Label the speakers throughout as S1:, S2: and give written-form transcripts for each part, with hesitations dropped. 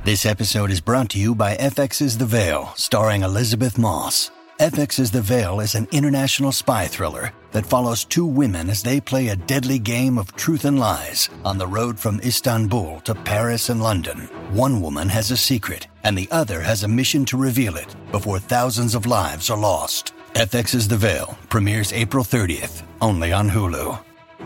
S1: This episode is brought to you by FX's The Veil, starring Elizabeth Moss. FX's The Veil is an international spy thriller that follows two women as they play a deadly game of truth and lies on the road from Istanbul to Paris and London. One woman has a secret, and the other has a mission to reveal it before thousands of lives are lost. FX's The Veil premieres April 30th, only on Hulu.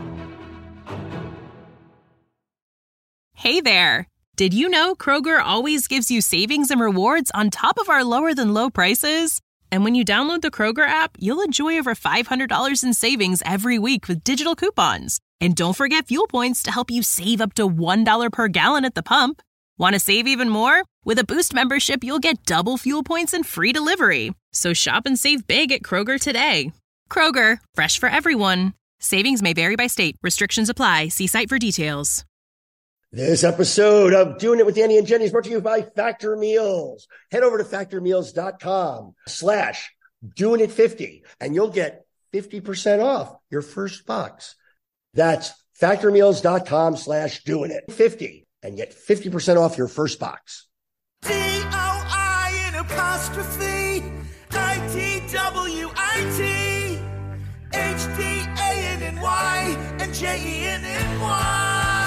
S2: Hey there! Did you know Kroger always gives you savings and rewards on top of our lower-than-low prices? And when you download the Kroger app, you'll enjoy over $500 in savings every week with digital coupons. And don't forget fuel points to help you save up to $1 per gallon at the pump. Want to save even more? With a Boost membership, you'll get double fuel points and free delivery. So shop and save big at Kroger today. Kroger, fresh for everyone. Savings may vary by state. Restrictions apply. See site for details.
S3: This episode of Doing It with Danny and Jenny is brought to you by Factor Meals. Head over to factormeals.com/doingit50 and you'll get 50% off your first box. That's factormeals.com/doingit50 and get 50% off your first box.
S4: DOIN'Apostrophe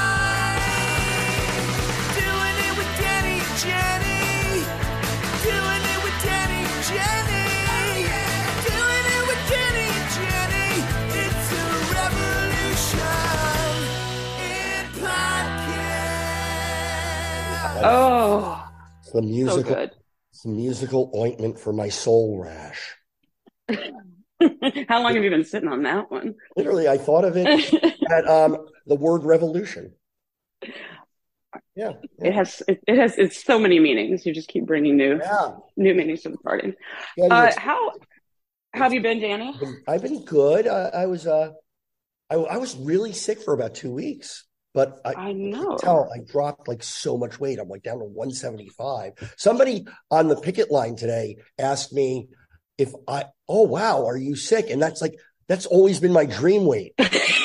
S4: Jenny, doing it with Danny and Jenny, doing it with Danny and Jenny. It's a revolution in podcast.
S3: Oh, it's the musical,
S5: so good.
S3: It's the musical ointment for my soul rash.
S5: How long have you been sitting on that one?
S3: Literally, I thought of it at the word revolution. Yeah.
S5: It's so many meanings. You just keep bringing new meanings to the party. How have you been, Danny?
S3: I've been good. I was really sick for about 2 weeks, but I know I dropped like so much weight. I'm like down to 175. Somebody on the picket line today asked me are you sick? And that's always been my dream weight.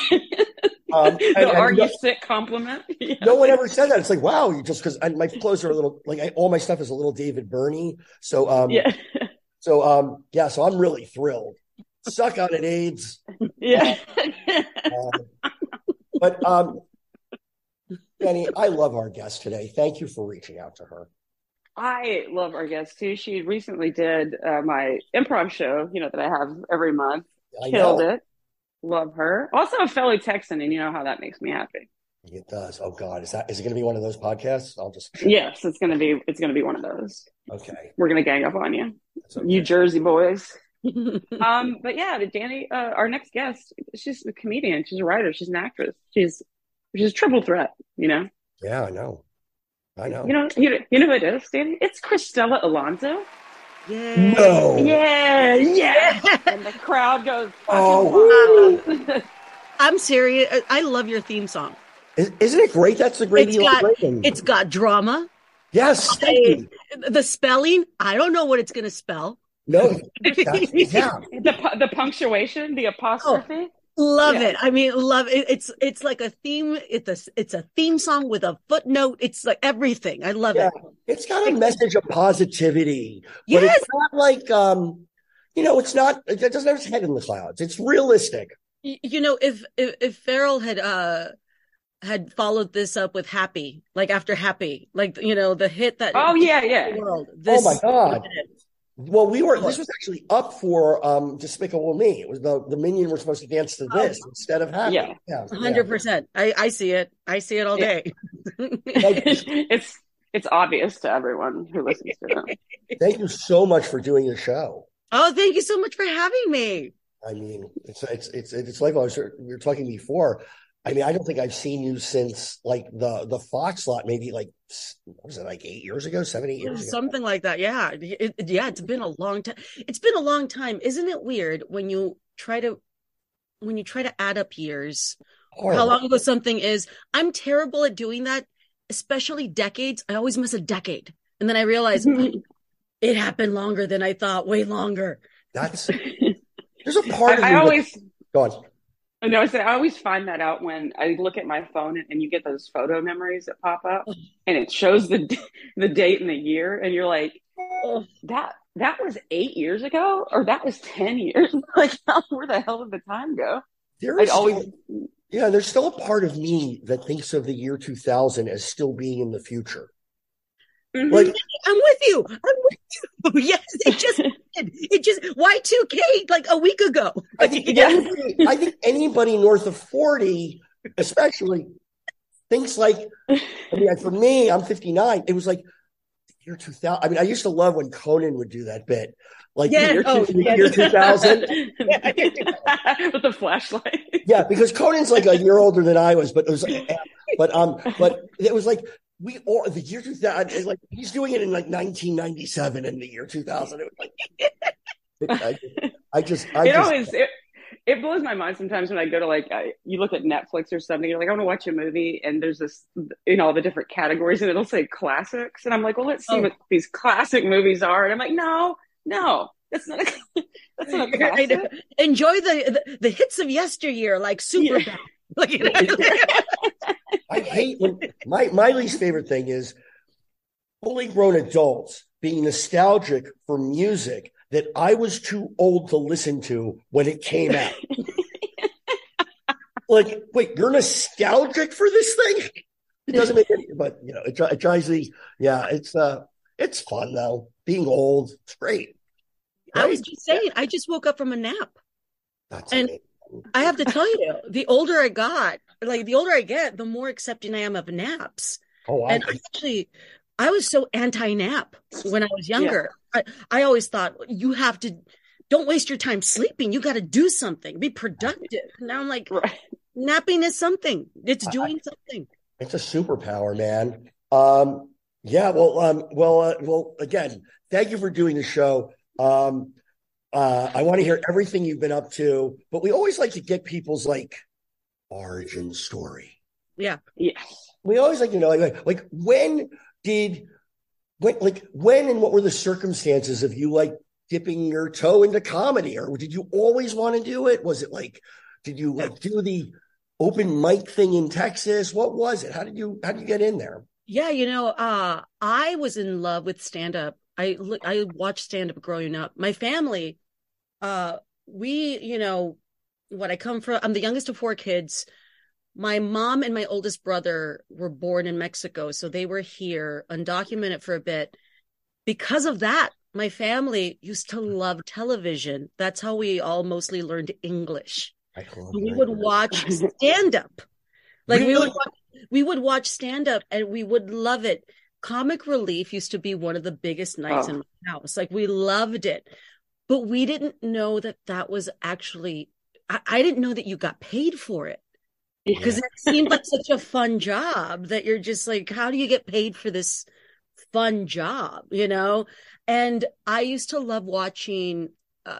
S5: Are you sick compliment? Yeah.
S3: No one ever said that. It's like, wow, just because my clothes are a little all my stuff is a little David Byrne. So so I'm really thrilled. Suck on it, AIDS.
S5: Yeah.
S3: But Danny, I love our guest today. Thank you for reaching out to her.
S5: I love our guest too. She recently did my improv show, that I have every month. Killed it. Love her. Also a fellow Texan, and you know how that makes me happy.
S3: It does. Oh God, is it going to be one of those podcasts?
S5: Yes, it's going to be one of those.
S3: Okay,
S5: we're going to gang up on you, you Jersey boys. But yeah, Danny, our next guest, she's a comedian, she's a writer, she's an actress, she's a triple threat.
S3: Yeah, I know.
S5: You know who it is, Danny? It's Cristela Alonzo.
S3: Yeah. No.
S5: Yeah. And the crowd goes,
S6: I'm serious. I love your theme song.
S3: Isn't it great? That's the great deal.
S6: It's got drama.
S3: Yes.
S6: The spelling, I don't know what it's going to spell.
S3: No.
S5: The punctuation, the apostrophe.
S6: Love it. I mean, love it. It's like a theme. It's a theme song with a footnote. It's like everything. I love it.
S3: It's got a message of positivity. But it's not like, it's not, it doesn't have its head in the clouds. It's realistic.
S6: If Farrell had followed this up with Happy, like after Happy, like, the hit that.
S5: Oh, yeah.
S6: World,
S3: oh my God. Well, this was actually up for Despicable Me. It was the Minion were supposed to dance to this instead of Happy.
S6: Yeah, 100%. I see it. I see it all day.
S5: It's obvious to everyone who listens to it.
S3: Thank you so much for doing the show.
S6: Oh, thank you so much for having me.
S3: I mean, it's like we were talking before. I mean, I don't think I've seen you since like the Fox lot, maybe like, what was it, like 8 years ago, 7, 8 years ago?
S6: Something like that. Yeah. It's been a long time. It's been a long time. Isn't it weird when you try to add up years, how long ago something is? I'm terrible at doing that, especially decades. I always miss a decade. And then I realize it happened longer than I thought, way longer.
S3: There's a part of
S5: I always,
S3: go on.
S5: No, I always find that out when I look at my phone and you get those photo memories that pop up and it shows the date and the year and you're like, oh, that was 8 years ago or that was 10 years. Like, where the hell did the time go?
S3: There's still a part of me that thinks of the year 2000 as still being in the future.
S6: Mm-hmm. Like, I'm with you. Yes, it just Y2K like a week ago.
S3: I think anybody north of 40, especially, thinks like. I mean, for me, I'm 59. It was like the year 2000. I mean, I used to love when Conan would do that bit, like year 2000
S5: with the flashlight.
S3: Yeah, because Conan's like a year older than I was, but it was like, but it was like. The year 2000, like he's doing it in like 1997 in the year 2000. It was like,
S5: it blows my mind sometimes when I go to like, you look at Netflix or something, you're like, I want to watch a movie and there's this, all the different categories and it'll say classics. And I'm like, well, let's see what these classic movies are. And I'm like, no, that's not a classic.
S6: Enjoy the hits of yesteryear, like Superbad.
S3: I hate when my least favorite thing is fully grown adults being nostalgic for music that I was too old to listen to when it came out. Like, wait, you're nostalgic for this thing? It doesn't make any, but it drives me. Yeah, it's fun though. Being old, it's great.
S6: Right? I was just saying, I just woke up from a nap.
S3: That's amazing.
S6: I have to tell you, the older I get, the more accepting I am of naps.
S3: Oh, wow.
S6: And I was so anti-nap when I was younger. Yeah. I always thought don't waste your time sleeping. You got to do something, be productive. Now I'm like, napping is something. It's doing something.
S3: It's a superpower, man. Well, again, thank you for doing the show. I want to hear everything you've been up to, but we always like to get people's like origin story.
S6: Yeah.
S3: We always like to know, like when and what were the circumstances of you like dipping your toe into comedy, or did you always want to do it? Was it like, did you like do the open mic thing in Texas? What was it? How did you get in there?
S6: Yeah. I was in love with stand-up. I watched stand-up growing up. My family, what I come from, I'm the youngest of 4 kids. My mom and my oldest brother were born in Mexico, so they were here undocumented for a bit. Because of that, my family used to love television. That's how we all mostly learned English. We would watch stand-up. Like we would watch stand-up and we would love it. Comic Relief used to be one of the biggest nights in my house. Like we loved it, but we didn't know that was actually, I didn't know that you got paid for it because it seemed like such a fun job that you're just like, how do you get paid for this fun job? And I used to love watching,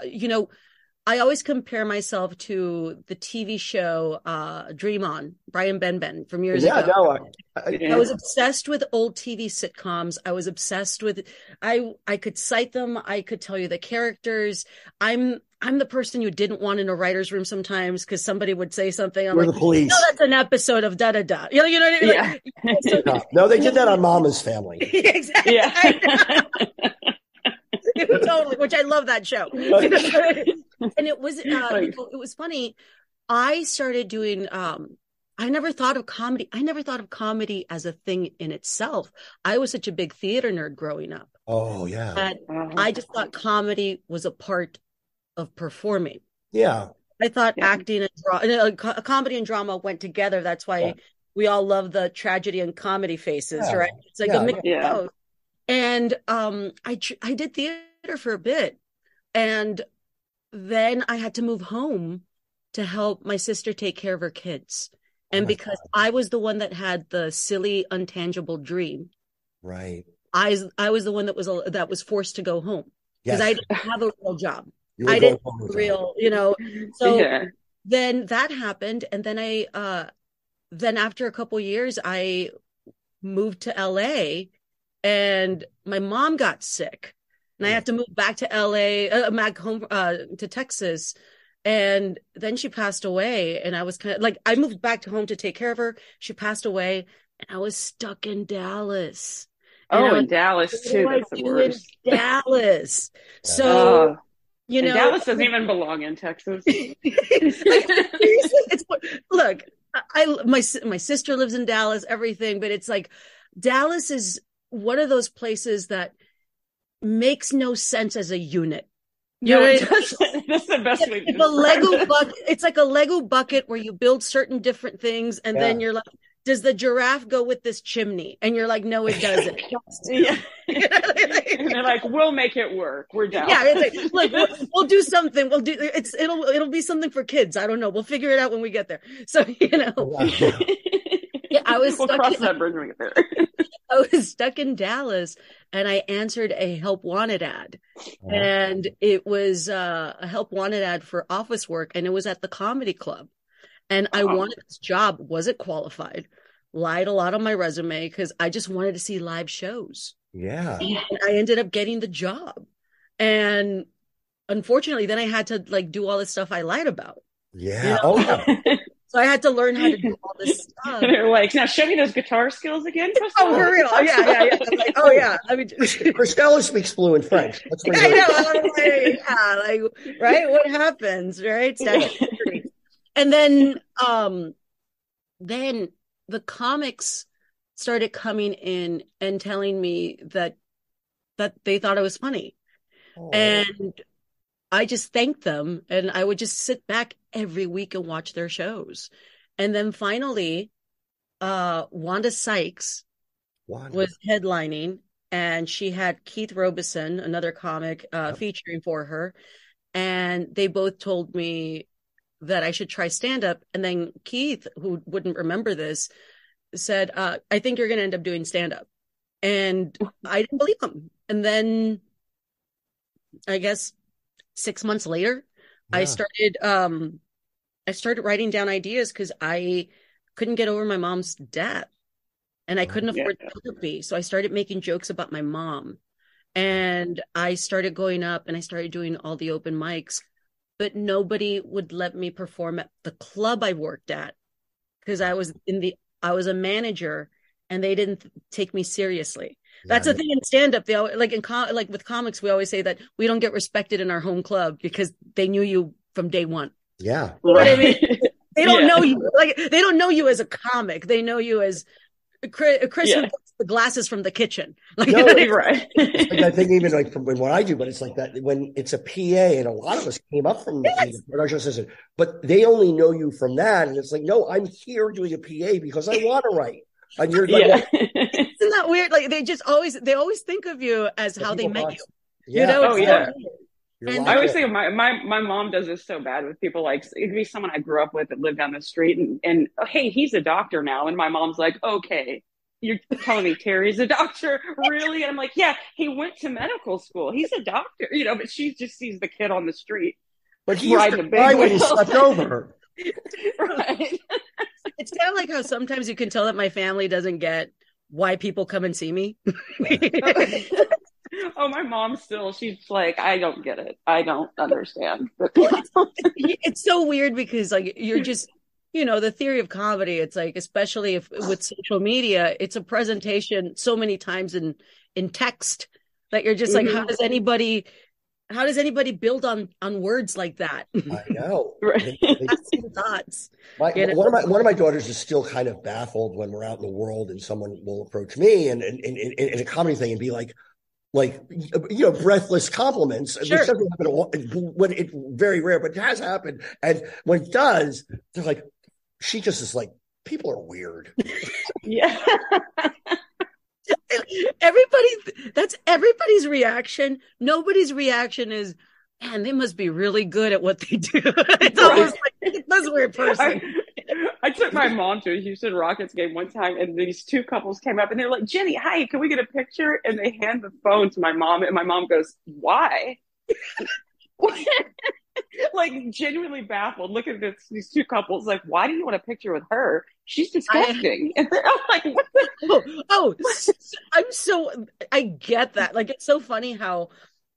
S6: I always compare myself to the TV show Dream On, Brian Benben from years ago. I was obsessed with old TV sitcoms. I was obsessed with I could cite them. I could tell you the characters. I'm the person you didn't want in a writer's room sometimes because somebody would say something. I'm like,
S3: the police.
S6: No, that's an episode of da da da. You know what I mean?
S3: Yeah. No, they did that on Mama's Family.
S6: Exactly. Yeah. Totally, which I love that show. And it was it was funny. I started doing I never thought of comedy. I never thought of comedy as a thing in itself. I was such a big theater nerd growing up.
S3: Oh yeah.
S6: That I just thought comedy was a part of performing.
S3: Yeah.
S6: I thought acting and comedy and drama went together. That's why we all love the tragedy and comedy faces, right? It's like a mix of both. And I did theater for a bit, and then I had to move home to help my sister take care of her kids. And because I was the one that had the silly, untangible dream,
S3: right?
S6: I was the one that was forced to go home because I didn't have a real job. I didn't have a real, So then that happened, and then then after a couple years, I moved to LA, and my mom got sick, and I had to move back to LA, back home to Texas. And then she passed away, and I was kind of like, I moved back to home to take care of her. She passed away, and I was stuck in Dallas.
S5: Oh, in Dallas too. That's the worst.
S6: In Dallas. So, you know,
S5: Dallas doesn't even belong in Texas.
S6: Look, my sister lives in Dallas, everything, but it's like Dallas is one of those places that makes no sense as a unit. You know,
S5: that's the best way to
S6: describe it. Lego bucket. It's like a Lego bucket where you build certain different things, and then you're like, does the giraffe go with this chimney? And you're like, no, it doesn't.
S5: Yeah. And they're like, we'll make it work. We're down.
S6: Yeah, it's like, we'll do something. It'll be something for kids. I don't know. We'll figure it out when we get there. So, you know. Yeah,
S5: we'll cross that bridge when we get there.
S6: I was stuck in Dallas, and I answered a help wanted ad. And it was a help wanted ad for office work, and it was at the comedy club. And I wanted this job, wasn't qualified, lied a lot on my resume because I just wanted to see live shows.
S3: Yeah.
S6: And I ended up getting the job. And unfortunately, then I had to like do all this stuff I lied about.
S3: Yeah.
S6: You know?
S3: Oh, yeah.
S6: So I had to learn how to do all this stuff.
S5: And they're like, now show me those guitar skills again.
S6: Oh, for real? Yeah. I'm like, oh, yeah. I mean,
S3: Cristela speaks fluent French.
S6: I know. Like, right? What happens, right? And then the comics started coming in and telling me that they thought I was funny. Oh. And I just thanked them, and I would just sit back every week and watch their shows. And then finally, Wanda Sykes was headlining, and she had Keith Robeson, another comic, featuring for her. And they both told me that I should try stand-up. And then Keith, who wouldn't remember this, said, I think you're going to end up doing stand-up. And I didn't believe him. And then I guess 6 months later, I started writing down ideas because I couldn't get over my mom's death, and I couldn't afford therapy. So I started making jokes about my mom, and I started going up and I started doing all the open mics, but nobody would let me perform at the club I worked at because I was a manager, and they didn't take me seriously. That's the thing in stand-up. They always, like with comics, we always say that we don't get respected in our home club because they knew you from day one.
S3: Yeah,
S6: you know what I mean? They don't know you. Like they don't know you as a comic. They know you as Chris who gets the glasses from the kitchen. Like,
S3: no, right. Like I think even like from what I do, but it's like that when it's a PA, and a lot of us came up from the production assistant, but they only know you from that, and it's like, no, I'm here doing a PA because I want to write. And you're like,
S6: isn't that weird? Like they always think of you as how they met you.
S3: Yeah.
S6: You know?
S5: Oh yeah. I always think my mom does this so bad with people. Like it'd be someone I grew up with that lived down the street, and oh, hey, he's a doctor now, and my mom's like, okay, you're telling me Terry's a doctor, really? And I'm like, yeah, he went to medical school. He's a doctor, you know. But she just sees the kid on the street,
S3: but he's the guy when he slept over.
S5: Right.
S6: It's kind of like how sometimes you can tell that my family doesn't get why people come and see me.
S5: Oh, my mom still, she's like, I don't get it. I don't understand.
S6: It's so weird because like you're just, you know, the theory of comedy, it's like, especially if with social media, it's a presentation so many times in text that you're just like, how does anybody build on words like that?
S3: I know.
S5: Right.
S6: Thoughts.
S3: One of my daughters is still kind of baffled when we're out in the world and someone will approach me and in a comedy thing and be like, you know, breathless compliments.
S6: Sure.
S3: When it's very rare, but it has happened. And when it does, they're like, she just is like, people are weird.
S5: Yeah.
S6: That's everybody's reaction. Nobody's reaction is, man, they must be really good at what they do. It's always like, that's a weird person.
S5: I took my mom to a Houston Rockets game one time, and these two couples came up, and they're like, Jenny, hi, can we get a picture? And they hand the phone to my mom, and my mom goes, why? Like, genuinely baffled. Look at these two couples. Like, why do you want a picture with her? She's disgusting. And I'm like, what the?
S6: I get that. Like, it's so funny how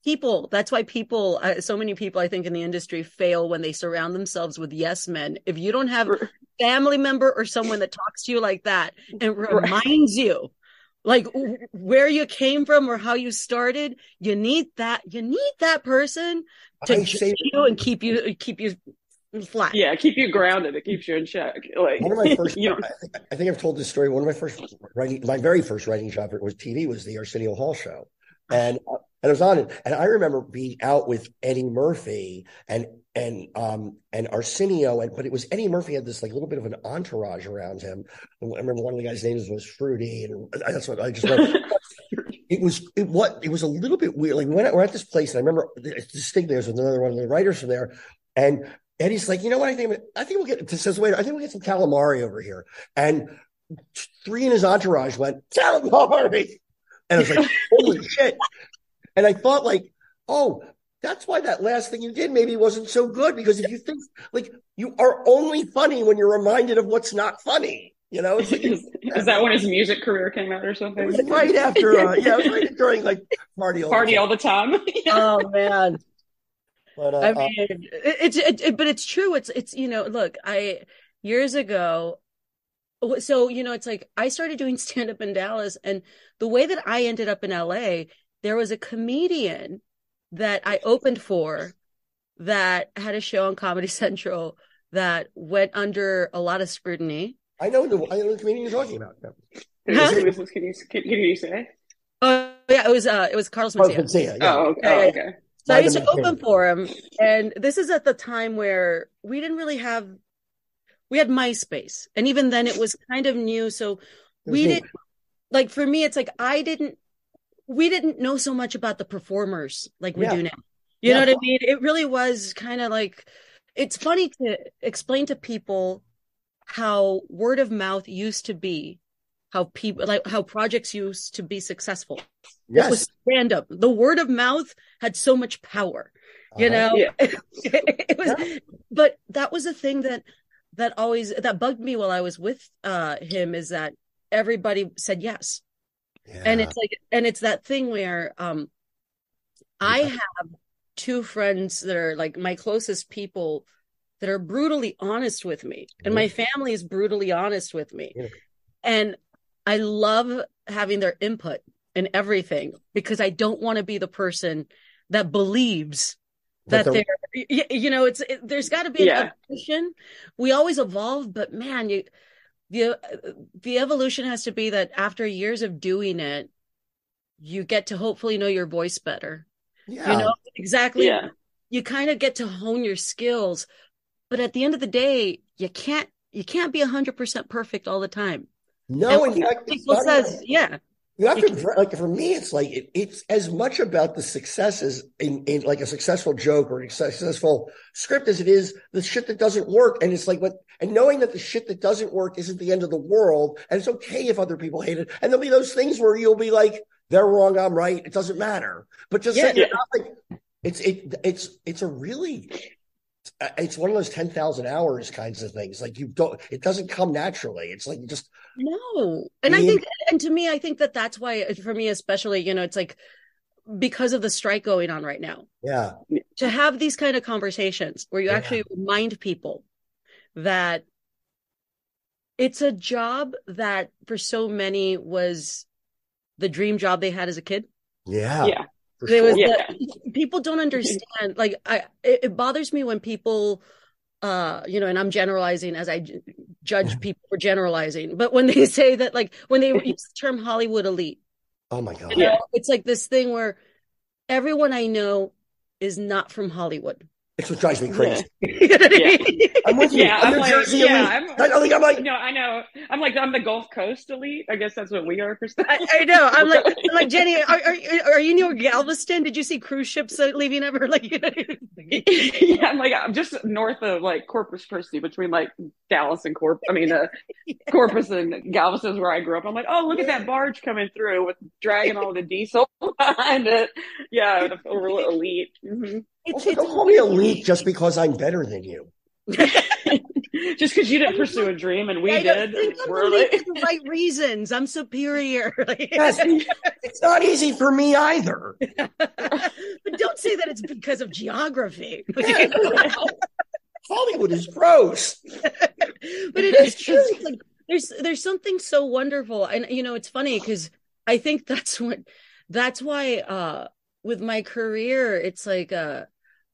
S6: people. That's why people, so many people, I think, in the industry fail when they surround themselves with yes men. If you don't have a family member or someone that talks to you like that and reminds you like where you came from or how you started, you need that person to say you and keep you flat.
S5: Yeah, keep you grounded. It keeps you in check. Like
S3: one of my first, I think I've told this story. One of my very first writing job was TV, was the Arsenio Hall show, and I was on it. And I remember being out with Eddie Murphy and Arsenio, but it was Eddie Murphy had this like little bit of an entourage around him. I remember one of the guys' names was Fruity, and that's what I just remember. It was a little bit weird. Like we're at this place, and I remember distinctly there's another one of the writers from there, and Eddie's like, you know what? I think we'll get some calamari over here. And 3 in his entourage went, calamari. And I was like, holy shit. And I thought like, oh, that's why that last thing you did maybe wasn't so good, because if you think like you are only funny when you're reminded of what's not funny, you know? It's like,
S5: is that when his music career came out or something?
S3: It was right after, it was right during like Party
S5: all the time.
S6: Oh man. But, I mean, but it's true. It's, look, years ago, so, it's like I started doing stand-up in Dallas, and the way that I ended up in LA, there was a comedian that I opened for that had a show on Comedy Central that went under a lot of scrutiny.
S3: I know the comedian you're talking about.
S5: Can you say?
S6: Oh yeah, it was Carlos Mencia.
S3: Yeah.
S5: Oh, okay.
S6: So I used to open for him, and this is at the time where we had MySpace, and even then it was kind of new. So we didn't, like, for me, it's like we didn't know so much about the performers like we do now. You know what I mean? It really was kind of like, it's funny to explain to people how word of mouth used to be, how people, like how projects used to be successful.
S3: Yes.
S6: It was random. The word of mouth had so much power, you know.
S5: Yeah.
S6: It was, but that was a thing that bugged me while I was with him, is that everybody said yes. Yeah. And it's like, and it's that thing where I have 2 friends that are like my closest people that are brutally honest with me, and my family is brutally honest with me, and I love having their input in everything, because I don't want to be the person that believes that they're there's got to be an evolution. We always evolve, but man, the evolution has to be that after years of doing it, you get to hopefully know your voice better. Yeah. You know, exactly. Yeah. You kind of get to hone your skills, but at the end of the day, you can't be 100% perfect all the time.
S3: No, in fact,
S6: people says,
S3: you have to, like, for me, it's like it's as much about the successes in like a successful joke or a successful script as it is the shit that doesn't work. And it's like and knowing that the shit that doesn't work isn't the end of the world, and it's okay if other people hate it. And there'll be those things where you'll be like, they're wrong, I'm right. It doesn't matter. But just like it's a really. It's one of those 10,000 hours kinds of things. Like it doesn't come naturally. It's like you just
S6: no. And I think, and to me, I think that's why, for me especially, it's like because of the strike going on right now.
S3: Yeah.
S6: To have these kind of conversations where you actually remind people that it's a job that for so many was the dream job they had as a kid.
S3: Yeah.
S5: Yeah.
S6: People don't understand. Like it bothers me when people, and I'm generalizing as I judge people for generalizing, but when they say that, like when they use the term Hollywood elite.
S3: Oh my God.
S6: It's like this thing where everyone I know is not from Hollywood.
S3: It's what drives me crazy.
S5: I'm
S3: with you.
S5: I'm
S3: like,
S5: I know. I'm the Gulf Coast elite. I guess that's what we are.
S6: I know. I'm like Jenny. Are you near Galveston? Did you see cruise ships leaving ever?
S5: I'm just north of like Corpus Christi, between like Dallas and Corpus. Corpus and Galveston is where I grew up. I'm like, oh, look at that barge coming through with dragging all the diesel behind it. Yeah, we're elite. Mm-hmm.
S3: Don't call me elite just because I'm better than you.
S5: Just because you didn't pursue a dream and we did.
S6: We're like for the right reasons. I'm superior.
S3: Yes, it's not easy for me either.
S6: But But don't say that it's because of geography.
S3: Hollywood is gross.
S6: But it is true. Like, there's something so wonderful. And, it's funny because I think that's why with my career, it's like I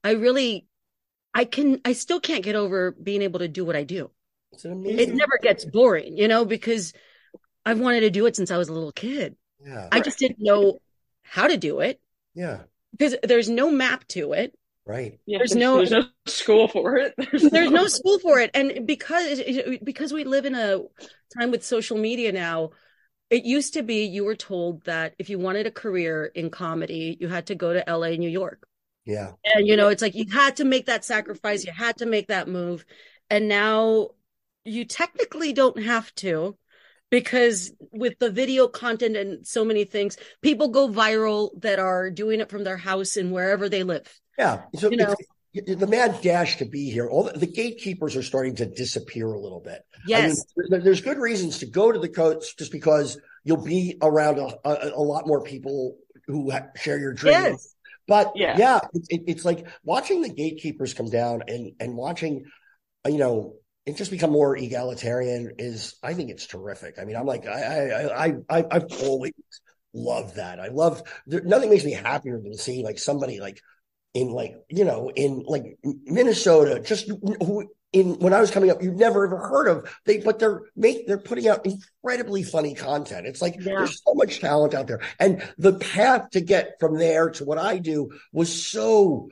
S6: still can't get over being able to do what I do. It never gets boring, because I've wanted to do it since I was a little kid.
S3: Yeah.
S6: I just didn't know how to do it.
S3: Yeah.
S6: Because there's no map to it.
S3: Right.
S5: Yeah, there's no school for it.
S6: There's no school for it. And because we live in a time with social media now, it used to be you were told that if you wanted a career in comedy, you had to go to LA, New York.
S3: Yeah.
S6: And, it's like you had to make that sacrifice. You had to make that move. And now you technically don't have to, because with the video content and so many things, people go viral that are doing it from their house and wherever they live.
S3: Yeah. So the mad dash to be here, all the gatekeepers are starting to disappear a little bit.
S6: Yes.
S3: I mean, there's good reasons to go to the coast just because you'll be around a lot more people who share your dreams.
S6: Yes.
S3: But it's like watching the gatekeepers come down and watching, it just become more egalitarian I think it's terrific. I mean, I'm like, I've always loved that. Nothing makes me happier than seeing like somebody like in Minnesota, just when I was coming up, you've never ever heard of but they're putting out incredibly funny content. It's like, there's so much talent out there. And the path to get from there to what I do was so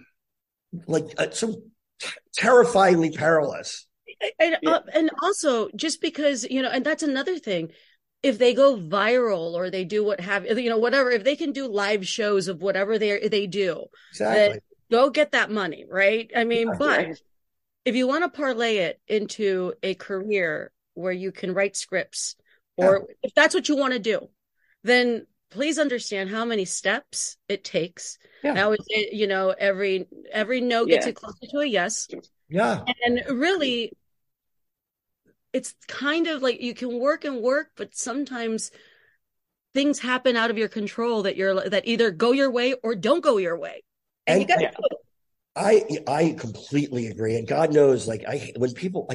S3: terrifyingly perilous.
S6: And also just because, and that's another thing, if they go viral or they do whatever, if they can do live shows of whatever they do,
S3: exactly,
S6: go get that money. Right. I mean, but if you want to parlay it into a career where you can write scripts, or if that's what you want to do, then please understand how many steps it takes. Yeah. Now, every no gets it closer to a yes.
S3: Yeah.
S6: And really, it's kind of like you can work and work, but sometimes things happen out of your control that either go your way or don't go your way. And you got to do it.
S3: I completely agree. And God knows, when people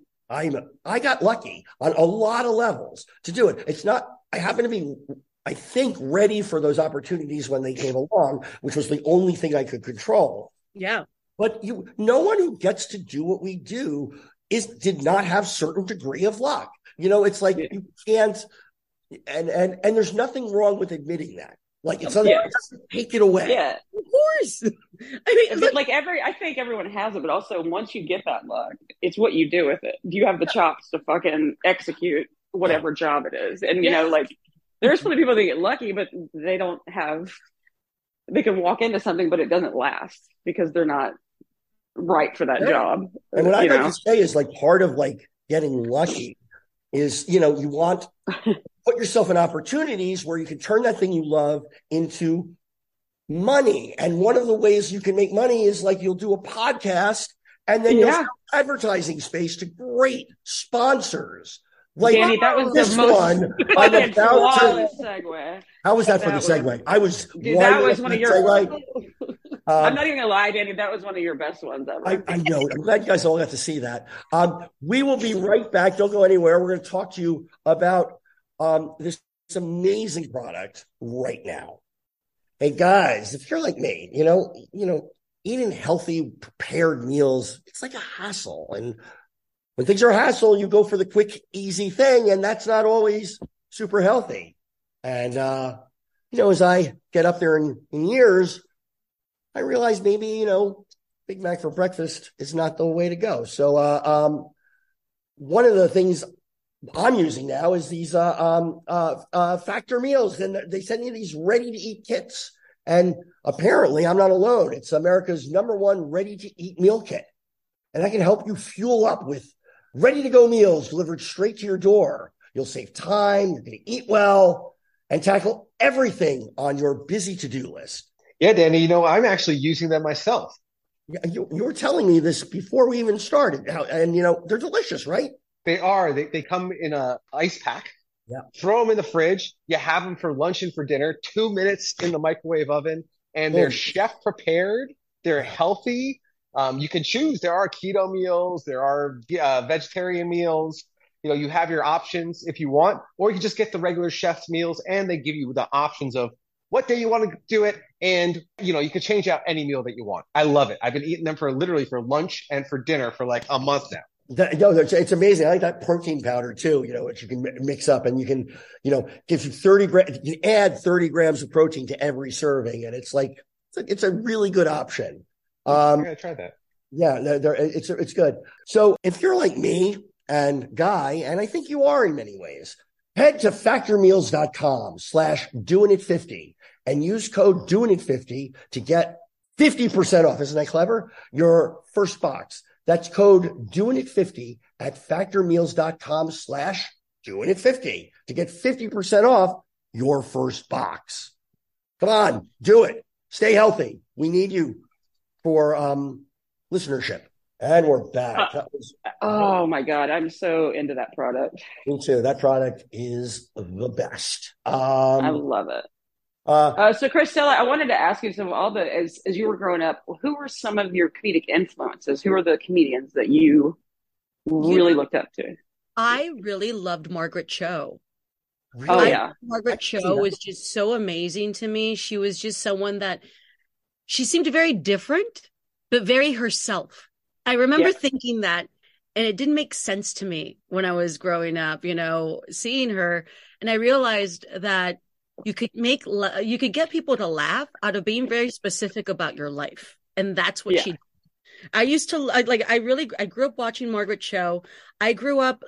S3: I got lucky on a lot of levels to do it. It's not, I happen to be, I think, ready for those opportunities when they came along, which was the only thing I could control.
S6: Yeah.
S3: But no one who gets to do what we do did not have certain degree of luck. It's like you can't, and there's nothing wrong with admitting that. Like it's not take it away.
S5: Yeah,
S6: of course. I mean,
S5: I think everyone has it, but also once you get that luck, it's what you do with it. Do you have the chops to fucking execute whatever job it is? And there's plenty of people that get lucky, but they don't have. They can walk into something, but it doesn't last because they're not right for that job.
S3: And what I like to say is part of getting lucky is, you want put yourself in opportunities where you can turn that thing you love into money. And one of the ways you can make money is you'll do a podcast and then you'll have advertising space to great sponsors.
S5: Danny, that was
S3: this
S5: the most
S3: one. I'm about to
S5: segue.
S3: How was that for the segue? I was.
S5: That was one of your.
S3: Segue.
S5: I'm not even gonna lie, Danny. That was one of your best ones ever.
S3: I know. I'm glad you guys all got to see that. We will be right back. Don't go anywhere. We're going to talk to you about this amazing product right now. Hey guys, if you're like me, eating healthy, prepared meals, it's like a hassle. And when things are a hassle, you go for the quick, easy thing, and that's not always super healthy. And as I get up there in years, I realize maybe, Big Mac for breakfast is not the way to go. So one of the things I'm using now is these Factor meals, and they send you these ready-to-eat kits. And apparently I'm not alone. It's America's #1 ready-to-eat meal kit. And I can help you fuel up with ready-to-go meals delivered straight to your door. You'll save time, you're going to eat well, and tackle everything on your busy to-do list.
S7: Yeah, Danny, I'm actually using them myself.
S3: You were telling me this before we even started. And, they're delicious, right?
S7: They are. They come in a ice pack.
S3: Yeah.
S7: Throw them in the fridge. You have them for lunch and for dinner. 2 minutes in the microwave oven. and they're chef prepared. They're healthy. You can choose. There are keto meals. There are vegetarian meals. You have your options if you want, or you can just get the regular chef's meals, and they give you the options of what day you want to do it. And, you can change out any meal that you want. I love it. I've been eating them literally for lunch and for dinner for like a month now.
S3: It's amazing. I like that protein powder too, which you can mix up, and you can, gives you 30 grams, you add 30 grams of protein to every serving. And it's like, it's a really good option.
S7: I'm going to try that.
S3: Yeah, it's good. So if you're like me and Guy, and I think you are in many ways, head to factormeals.com/doingit50 and use code doingit50 to get 50% off. Isn't that clever? Your first box. That's code doingit50 at factormeals.com/doingit50 to get 50% off your first box. Come on, do it. Stay healthy. We need you for listenership. And we're back.
S5: Oh my God, I'm so into that product.
S3: Me too. That product is the best.
S5: I love it. So Cristela, I wanted to ask you as you were growing up, who were some of your comedic influences? Who were the comedians that you really looked up to?
S6: I really loved Margaret Cho.
S5: Really? Oh yeah.
S6: Margaret Cho was just so amazing to me. She was just someone that she seemed very different, but very herself. I remember thinking that, and it didn't make sense to me when I was growing up, seeing her. And I realized that you could get people to laugh out of being very specific about your life. And that's what she did. I grew up watching Margaret Cho. I grew up,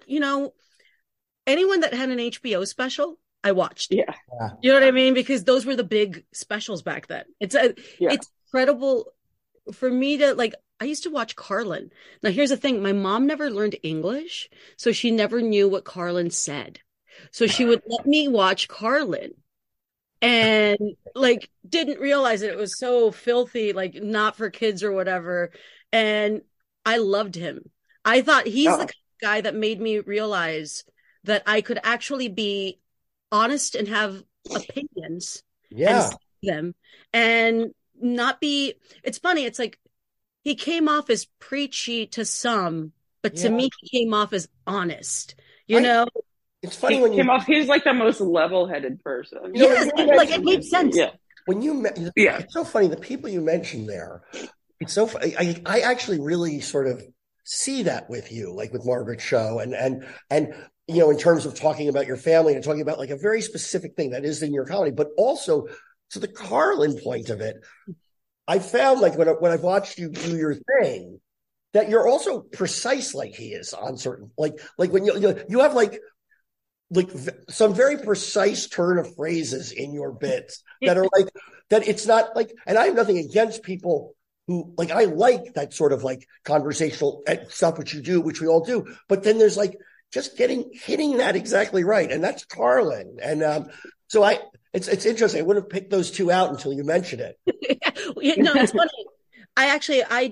S6: anyone that had an HBO special, I watched.
S5: Yeah.
S6: You know what I mean? Because those were the big specials back then. It's incredible for me to I used to watch Carlin. Now, here's the thing. My mom never learned English, so she never knew what Carlin said. So she would let me watch Carlin and didn't realize that it was so filthy, not for kids or whatever. And I loved him. I thought he's the kind of guy that made me realize that I could actually be honest and have opinions and say them and not be, it's funny. It's like, he came off as preachy to some, but to me, he came off as honest.
S3: It's funny when
S5: he's like the most level-headed person.
S6: It made sense.
S5: Yeah.
S3: It's so funny. The people you mentioned there, it's so funny. I actually really sort of see that with you, like with Margaret Cho, and in terms of talking about your family and talking about a very specific thing that is in your comedy, but also to the Carlin point of it. I found when I've watched you do your thing that you're also precise like he is on certain when you have some very precise turn of phrases in your bits that are that it's not and I have nothing against people who I like that sort of conversational stuff which you do, which we all do, but then there's just hitting that exactly right, and that's Carlin. And so it's interesting. I wouldn't have picked those two out until you mentioned it.
S6: It's funny. I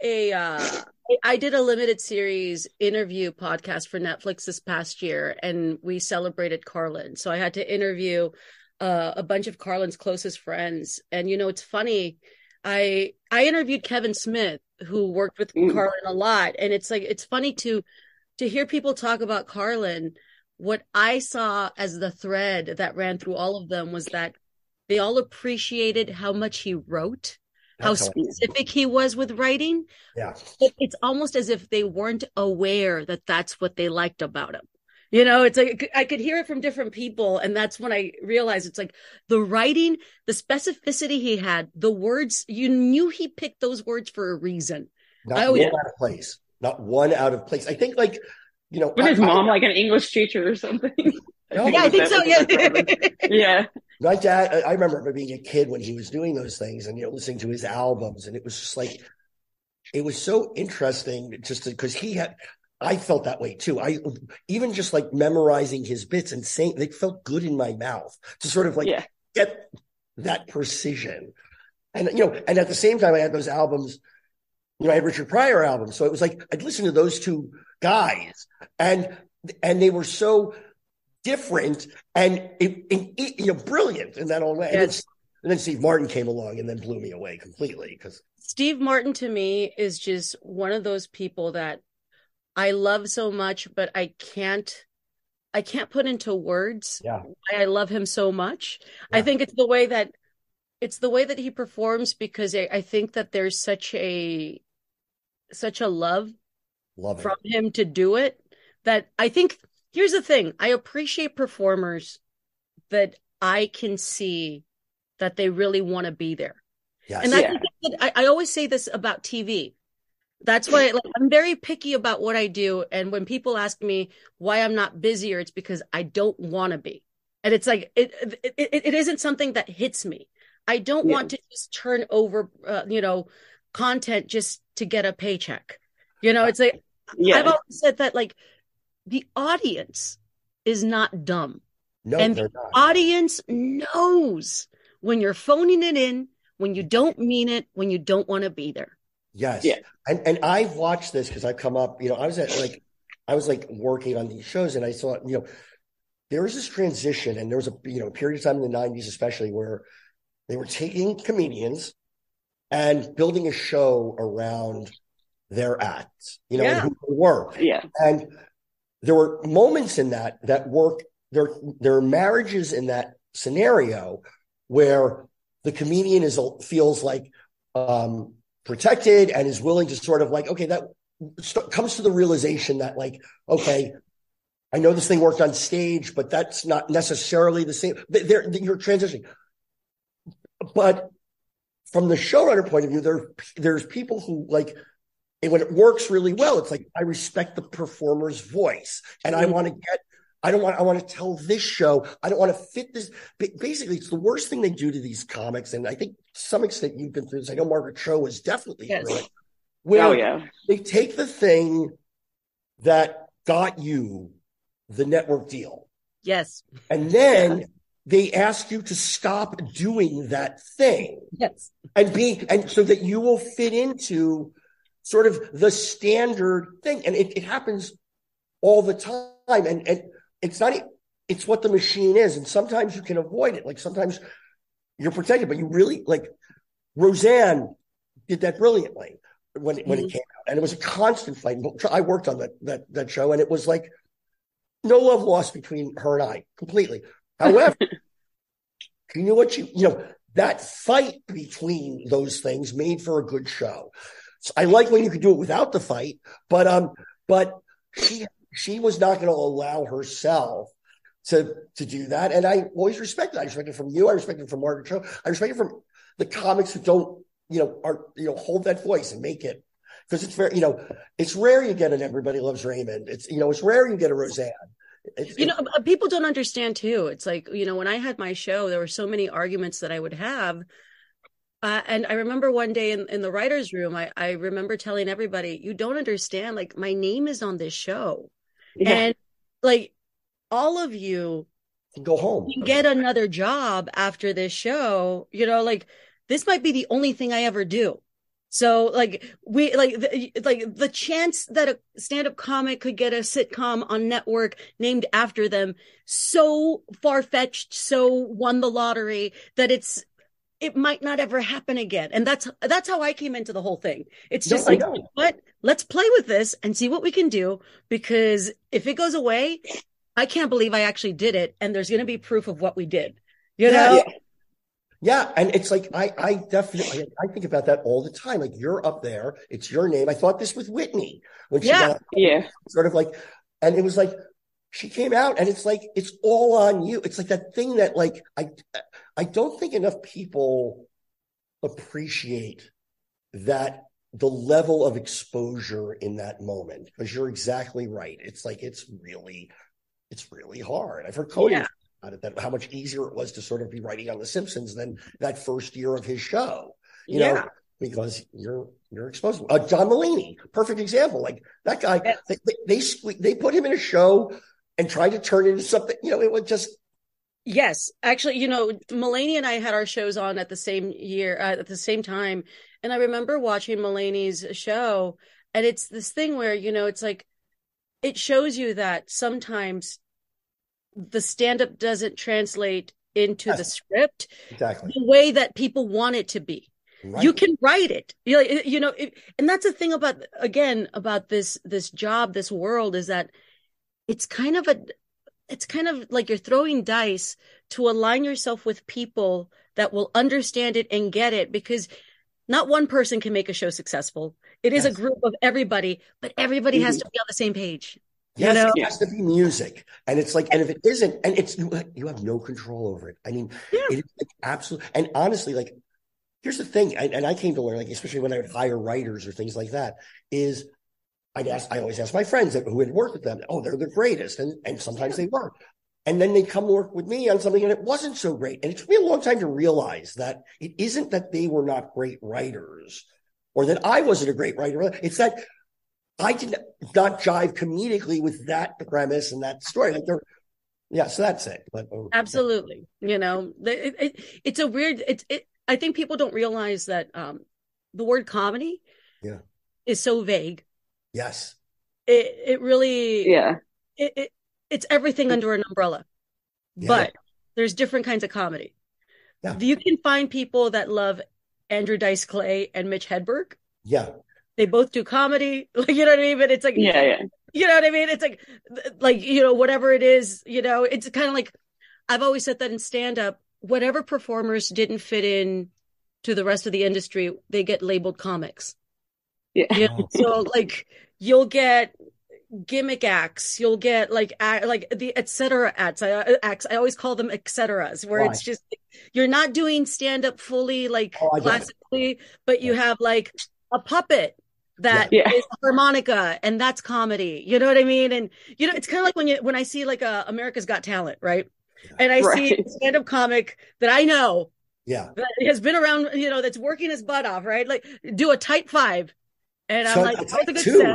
S6: did a limited series interview podcast for Netflix this past year, and we celebrated Carlin. So I had to interview a bunch of Carlin's closest friends. And it's funny. I interviewed Kevin Smith, who worked with Carlin a lot, and it's funny to hear people talk about Carlin. What I saw as the thread that ran through all of them was that they all appreciated how much he wrote, how specific he was with writing.
S3: Yeah.
S6: But it's almost as if they weren't aware that that's what they liked about him. It's I could hear it from different people. And that's when I realized it's the writing, the specificity he had, the words, you knew he picked those words for a reason.
S3: Not one out of place. Not one out of place. I think
S5: was his mom an English teacher or something?
S6: I think so. Yeah.
S5: Yeah.
S3: My dad, I remember being a kid when he was doing those things and, listening to his albums. And it was just it was so interesting just because I felt that way too. Even just memorizing his bits and saying, they felt good in my mouth to sort of get that precision. And, and at the same time, I had those albums, I had Richard Pryor albums. So it was I'd listen to those two guys and they were so different and brilliant in that own way.
S6: Yes.
S3: And then Steve Martin came along and then blew me away completely because
S6: Steve Martin to me is just one of those people that I love so much, but I can't put into words why I love him so much. Yeah. I think it's the way that he performs, because I think that there's such a love from him to do it, that I think, here's the thing, I appreciate performers that I can see that they really want to be there. Yes. And I always say this about TV. That's why I'm very picky about what I do. And when people ask me why I'm not busier, it's because I don't want to be. And it's like, it isn't something that hits me. I don't want to just turn over, content just to get a paycheck. It's like, I've always said that, like, the audience is not dumb.
S3: No,
S6: and
S3: they're
S6: the
S3: not.
S6: Audience knows when you're phoning it in, when you don't mean it, when you don't want to be there.
S3: Yes. Yeah. And I've watched this because I've come up, I was working on these shows, and I saw, there was this transition, and there was a period of time in the 90s, especially, where they were taking comedians and building a show around their acts, and who they were.
S5: Yeah.
S3: And there were moments in that work. There are marriages in that scenario where the comedian feels like protected and is willing to sort of like, okay, that comes to the realization that, like, okay, I know this thing worked on stage, but that's not necessarily the same. You're transitioning. But from the showrunner point of view, there's people who, like, and when it works really well, it's like, I respect the performer's voice, and I want to tell this show. I don't want to fit this. Basically, it's the worst thing they do to these comics. And I think to some extent you've been through this. I know Margaret Cho was definitely through it. Where they take the thing that got you the network deal.
S6: Yes.
S3: And then they ask you to stop doing that thing.
S6: Yes.
S3: And so that you will fit into sort of the standard thing. And it happens all the time. And it's not, it's what the machine is. And sometimes you can avoid it. Like, sometimes you're protected, but you really, like, Roseanne did that brilliantly when it came out. And it was a constant fight. I worked on that show, and it was like no love lost between her and I completely. However, you know what, that fight between those things made for a good show. So I like when you could do it without the fight, but she was not going to allow herself to do that. And I always respect it. I respect it from you. I respect it from Margaret Cho. I respect it from the comics who don't, hold that voice and make it. Because it's very, it's rare you get an Everybody Loves Raymond. It's rare you get a Roseanne.
S6: People don't understand too. It's like, when I had my show, there were so many arguments that I would have. And I remember one day in the writer's room, I remember telling everybody, you don't understand, like, my name is on this show. Yeah. And, like, all of you
S3: can go home,
S6: get another job after this show, like, this might be the only thing I ever do. So, like, the chance that a stand-up comic could get a sitcom on network named after them, so far-fetched, so won the lottery, that it might not ever happen again. And that's how I came into the whole thing. It's just what? Let's play with this and see what we can do, because if it goes away, I can't believe I actually did it. And there's going to be proof of what we did,
S3: Yeah. And it's like, I definitely, I think about that all the time. Like, you're up there, it's your name. I thought this with Whitney when she got sort of like, and it was like, she came out and it's like, it's all on you. It's like that thing that, like, I don't think enough people appreciate that, the level of exposure in that moment, because you're exactly right. It's like, it's really hard. I've heard Cody about it, that how much easier it was to sort of be writing on The Simpsons than that first year of his show, because you're exposed. John Mulaney, perfect example. Like, that guy, they put him in a show and tried to turn it into something, it would just.
S6: Yes, actually, Mulaney and I had our shows on at the same year, at the same time. And I remember watching Mulaney's show, and it's this thing where, it's like, it shows you that sometimes the stand-up doesn't translate into the script
S3: Exactly.
S6: the way that people want it to be.
S3: Right.
S6: You can write it, and that's the thing about this job, this world, is that it's kind of like you're throwing dice to align yourself with people that will understand it and get it, because not one person can make a show successful. It is a group of everybody, but everybody has to be on the same page.
S3: Yes, it has to be music. And it's like, and if it isn't, and it's, you have no control over it. I mean, it is like absolute. And honestly, like, here's the thing. And I came to learn, like, especially when I would hire writers or things like that, is I always ask my friends who had worked with them, oh, they're the greatest. And sometimes they were. And then they'd come work with me on something and it wasn't so great. And it took me a long time to realize that it isn't that they were not great writers or that I wasn't a great writer. It's that I did not jive comedically with that premise and that story. Like so that's it. But,
S6: absolutely. It's a weird, I think people don't realize that the word comedy is so vague.
S3: Yes.
S6: It really, it's everything under an umbrella, but there's different kinds of comedy. Yeah. You can find people that love Andrew Dice Clay and Mitch Hedberg.
S3: Yeah.
S6: They both do comedy. Like, you know what I mean? But it's like, you know what I mean? It's like, whatever it is, it's kind of like, I've always said that in stand-up, whatever performers didn't fit in to the rest of the industry, they get labeled comics. Yeah. So like, you'll get gimmick acts, you'll get like the etc. acts. I always call them etceteras, where it's just, you're not doing stand-up fully, like classically, but you have like a puppet that is harmonica, and that's comedy. You know what I mean? And it's kind of like when I see like America's Got Talent, right? And I see a stand-up comic that I know, that has been around, that's working his butt off, right? Like do a type 5, and I'm like, that's a good set.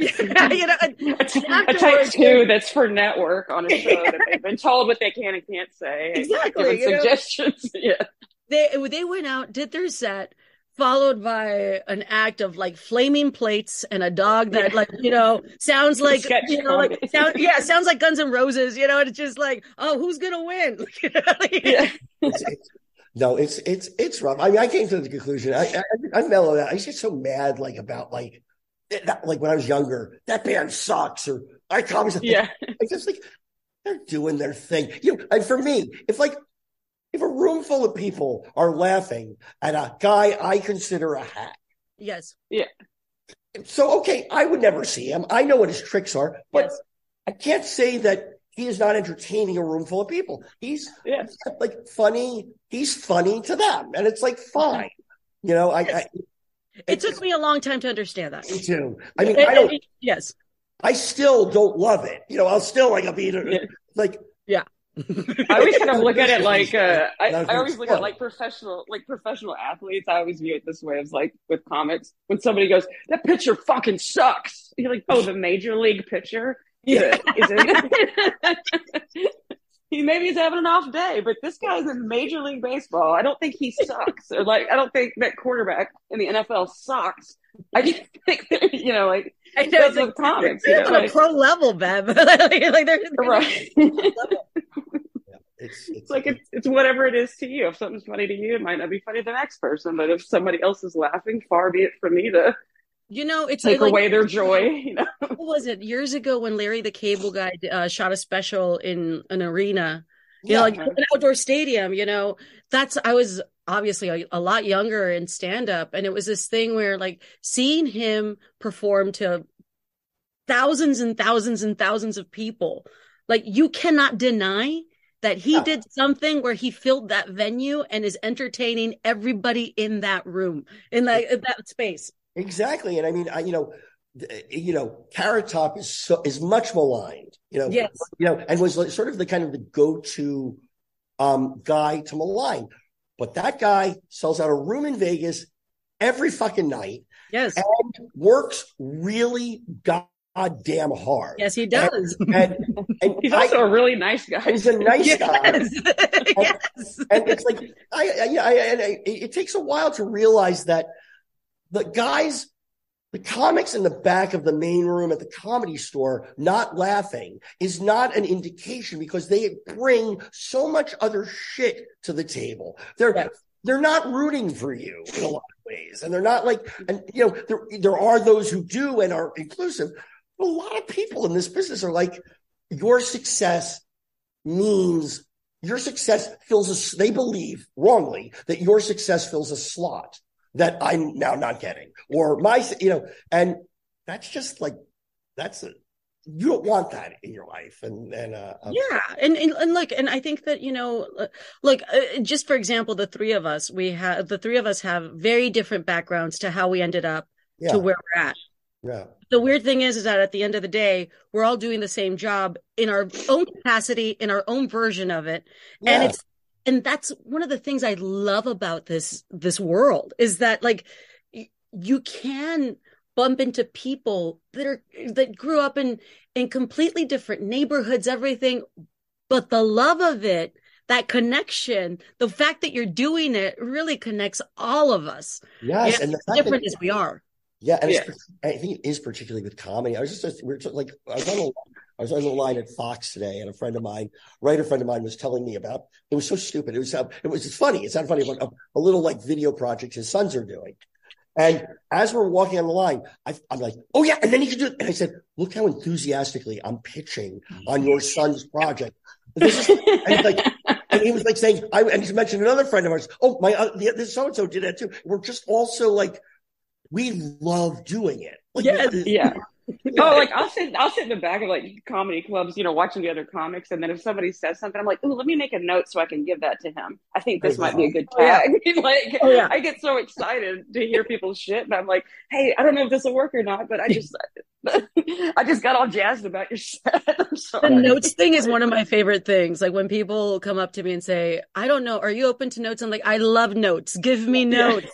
S5: A type 2 that's for network on a show that they've been told what they can and can't say.
S6: Exactly.
S5: Suggestions.
S6: They went out, did their set, followed by an act of like flaming plates and a dog that sounds like sounds like Guns N' Roses, and it's just like, oh, who's gonna win?
S3: No, it's rough. I mean, I came to the conclusion. I'm mellowed out. I used to get so mad about when I was younger, that band sucks, or I just like, they're doing their thing. And for me, if a room full of people are laughing at a guy I consider a hack.
S6: Yes.
S5: Yeah.
S3: So, okay, I would never see him. I know what his tricks are, but I can't say that he is not entertaining a room full of people. He's like funny. He's funny to them. And it's like, fine.
S6: It took me a long time to understand that.
S3: Me too. I mean, I still don't love it. I'll still I
S5: always kind of look at it like I always look at like professional athletes. I always view it this way, as like with comics, when somebody goes, that pitcher fucking sucks, you're like, oh, the major league pitcher. Maybe he's having an off day, but this guy's in Major League Baseball. I don't think he sucks, or like I don't think that quarterback in the NFL sucks. I just think I know it's like comics.
S6: They're on a pro level, Bev. like they're
S5: right. It's like it's whatever it is to you. If something's funny to you, it might not be funny to the next person. But if somebody else is laughing, far be it from me to
S6: it's
S5: take away their joy.
S6: What was it years ago when Larry the Cable Guy shot a special in an arena, like an outdoor stadium? I was obviously a lot younger in stand up, and it was this thing where like seeing him perform to thousands and thousands and thousands of people, like you cannot deny that he did something where he filled that venue and is entertaining everybody in that room, in that space.
S3: Exactly. And I mean, Carrot Top is much maligned, and was sort of the kind of the go-to guy to malign. But that guy sells out a room in Vegas every fucking night.
S6: Yes.
S3: And works really goddamn hard.
S6: Yes, he does.
S3: And
S5: he's also a really nice guy.
S3: He's a nice guy.
S6: Yes.
S3: And it's like, it takes a while to realize that the the comics in the back of the main room at the Comedy Store not laughing is not an indication, because they bring so much other shit to the table. They're not rooting for you in a lot of ways, and they're not like, and you know, there are those who do and are inclusive. But a lot of people in this business are like, your success means your success fills they believe wrongly that your success fills a slot that I'm now not getting, or and that's just like, you don't want that in your life. And I think that, just for example, the three of us have very different backgrounds to how we ended up to where we're at. Yeah. The weird thing is that at the end of the day, we're all doing the same job in our own capacity, in our own version of it. Yeah. And that's one of the things I love about this world, is that like you can bump into people that grew up in completely different neighborhoods, everything, but the love of it, that connection, the fact that you're doing it really connects all of us. Yes, and
S6: different as we are.
S3: Yeah, and I think it is particularly with comedy. I was on the line at Fox today, and a writer friend of mine was telling me about, it was so stupid. It's funny. It's not funny, but a little like video project his sons are doing. And as we're walking on the line, I'm like, oh yeah, and then he can do it. And I said, look how enthusiastically I'm pitching on your son's project. And he was like saying, and he mentioned another friend of ours. Oh, this so-and-so did that too. We're just also like, we love doing it. Like,
S5: yeah. Oh, like I'll sit in the back of like comedy clubs, watching the other comics, and then if somebody says something, I'm like, "Ooh, let me make a note so I can give that to him. I think this might be a good tag." I get so excited to hear people's shit, and I'm like, "Hey, I don't know if this will work or not, but I just got all jazzed about your set."
S6: The notes thing is one of my favorite things. Like when people come up to me and say, "I don't know, are you open to notes?" I'm like, "I love notes. Give me notes."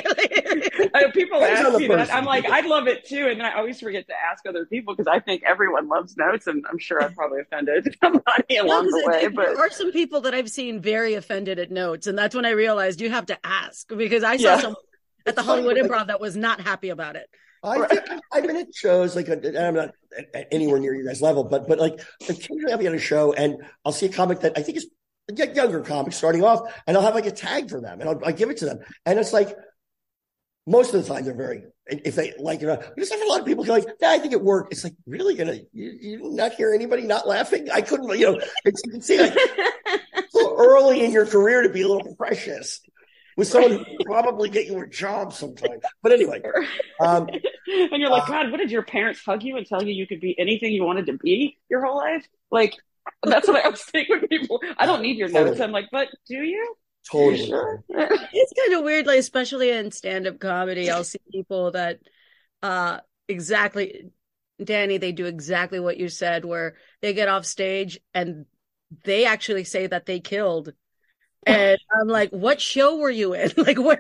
S5: People ask me that. I'm like, "I'd love it too," and then I always forget to ask other people, because I think everyone loves notes, and I'm sure I probably offended somebody along the way. But
S6: there are some people that I've seen very offended at notes, and that's when I realized you have to ask, because I saw someone at the Hollywood Improv that was not happy about it.
S3: I've been at shows and I'm not anywhere near your guys' level, but like occasionally I'll be at a show and I'll see a comic that I think is a younger comic starting off, and I'll have like a tag for them, and I'll give it to them, and it's like, most of the time they're very, if they like it or not. Because I have a lot of people go like, I think it worked. It's like, really you not hear anybody not laughing? I couldn't, you can see like so early in your career to be a little precious with someone who can probably get you a job sometime. But anyway.
S5: And you're like, God, what did your parents hug you and tell you could be anything you wanted to be your whole life? Like, that's what I was thinking with people. I don't need your notes. I'm like, but do you?
S3: Totally.
S5: Sure.
S6: It's kind of weird, like especially in stand-up comedy, I'll see people that exactly, Danny, they do exactly what you said, where they get off stage and they actually say that they killed. And I'm like, what show were you in? Like where